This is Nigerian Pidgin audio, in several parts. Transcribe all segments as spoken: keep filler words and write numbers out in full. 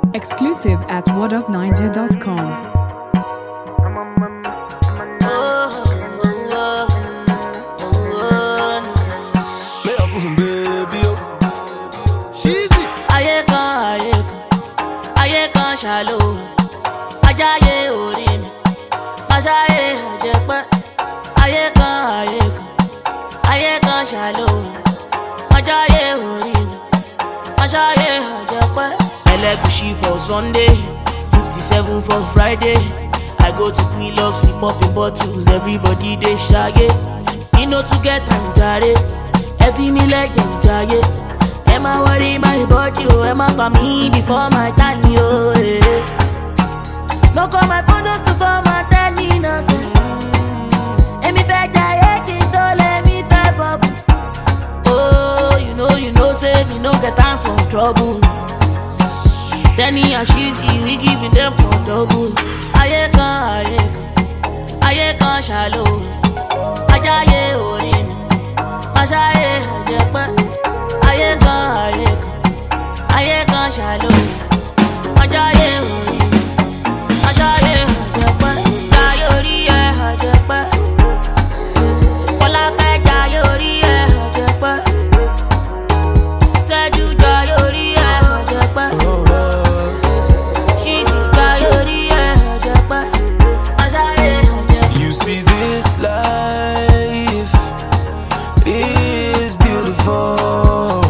Exclusive at what up niger dot com. Shallow, ajaye orin, ajaye ajepa, aye kan aye kan, aye kan shallow, ajaye orin, ajaye ajepa. Elegushi for Sunday, fifty-seven for Friday. I go to Quillox, we popping bottles, everybody they shaggy. Me no to get time jare, every me like them jare. Emma worry my body, oh, Emma for me before my time, yo. Eh. No call my phone just to call my daddy, no sense. And me back that don't let me type up. Oh, you know, you know, say me no get time for trouble. Danny and she's we giving them for double. Aye kan, aye kan, aye kan shallow. Ajaye orin, ajaye ajepa. Aye kan, aye kan, aye kan shallow. Ajaye orin, ajaye ajepa. Jayori e ajepa. Folake jayori e ajepa. Teju jayori e ajepa. She's jayori e ajepa. Ajaye ajepa. You see this life is beautiful.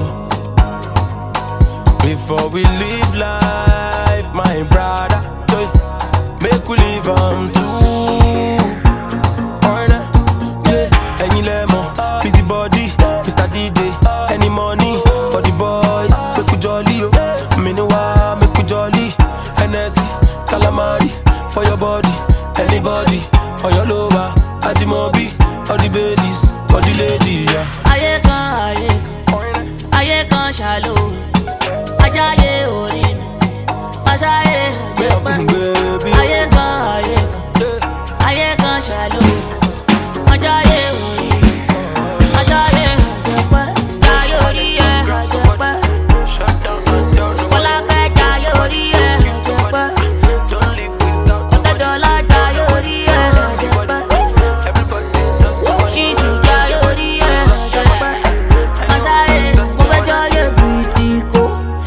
Before we live life, my brother, make we live on too. Order, yeah, any lemon, busy body, Mister D J, any money for the boys, make we jolly, yo. Meanwhile, make we jolly, Hennessy, calamari for your body, anybody, on your lover, Ajimobi, all the ladies, all the ladies, yeah. Aye kan, aye kan, aye kan shallow. Ajaye orin, ajaye ajepa. Aye kan, aye kan, aye kan shallow. Ajaye orin, ajaye ajepa. Jayori e ajepa. Folake jayori e ajepa. Otedola jayori e ajepa. She's jayori e ajepa. Ajaye, mo fe jaye boutique.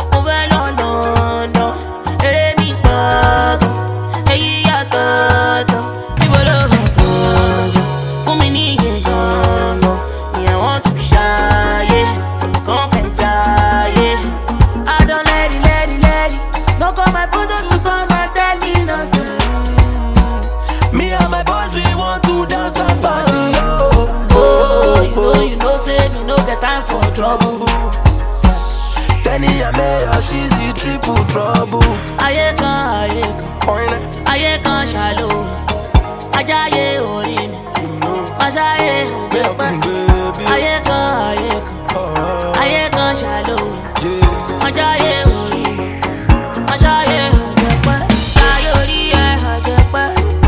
Time for trouble. Danny and Mayor, she's the triple trouble. Aye kan, aye kan, aye kan shallow. Ajaye orin, ajaye ajepa. Aye kan, aye kan, aye kan shallow. Ajaye orin, ajaye ajepa. Jayori e ajepa.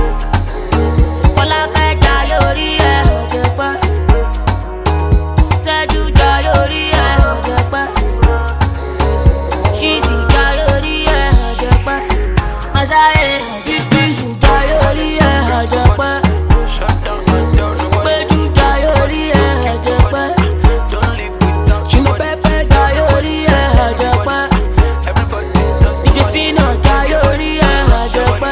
Folake jayori e ajepa. Teju jayori e ajepa. She's jayori e ajepa. Ajaye ajepa. Jayori e ajepa. Peju jayori e ajepa. She no pepe Jayori e ajepa. D J Spino jayori e ajepa.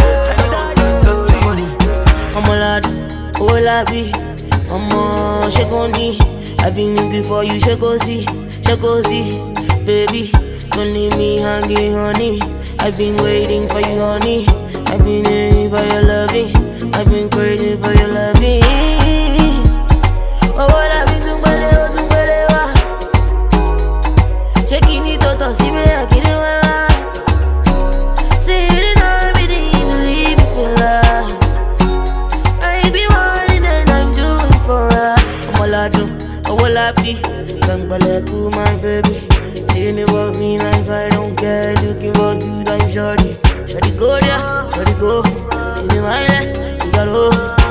Omo lad, oh labi, omo shekoni. I've been looking for you, Shekozi, Shekozi, baby. Don't leave me hanging, honey. I've been waiting for you, honey. I've been waiting for your loving. I've been craving for your loving. Oh, what I've been doing, oh, doing, whatever. Checking it out, see me, I can't even. See it on me, to leave it for love. I be wanting and I'm doing for her. I'm all I do. Oh, well, I be young baleku, my baby. Saying about me like I don't care. Looking for you, like shorty. Shorty go there, shorty go. In the mind, you got low.